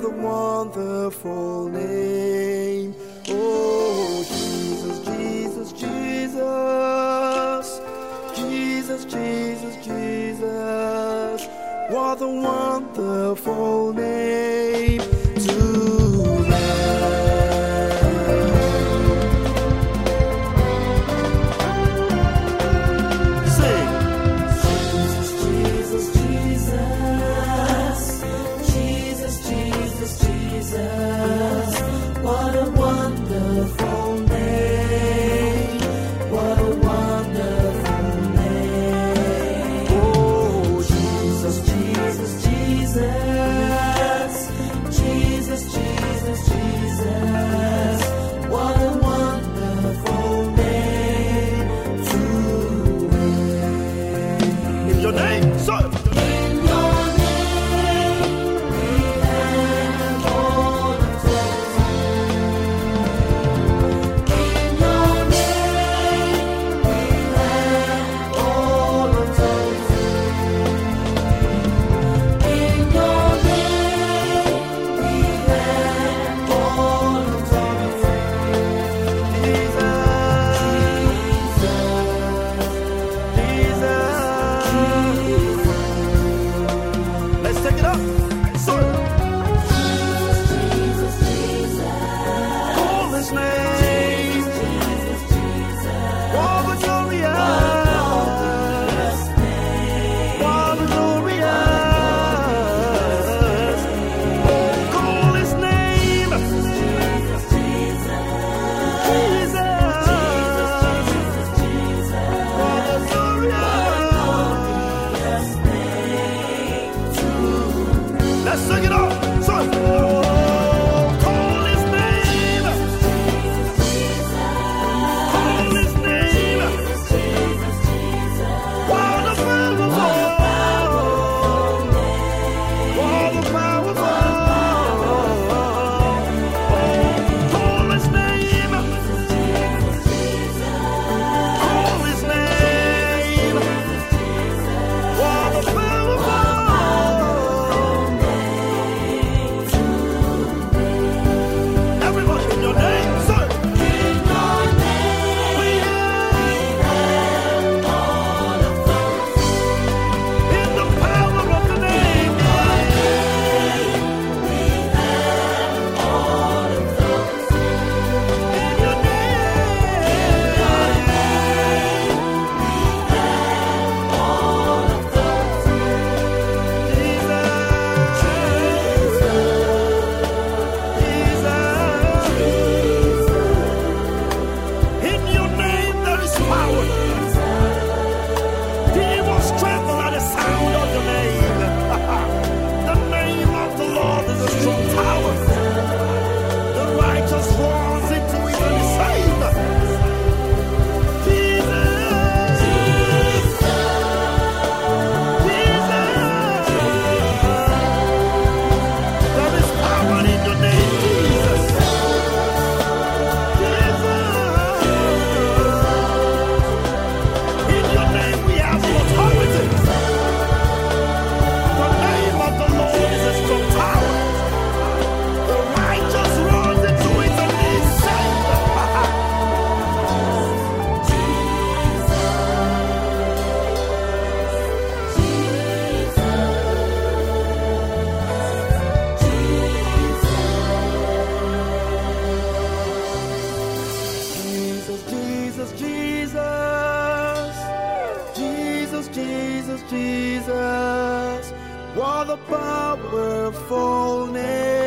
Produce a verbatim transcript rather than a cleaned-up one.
the wonderful name. Oh, Jesus, Jesus, Jesus. Jesus, Jesus, Jesus. What a wonderful name to what a wonderful name, what a wonderful name. Oh, Jesus, Jesus, Jesus, Jesus, Jesus, Jesus, what a wonderful name to name. In your name, sir. Sing it out, son. Call his name. Call his name. Wonderful, wonderful. Call his name. Call his name. Wonderful. Jesus, what a powerful name.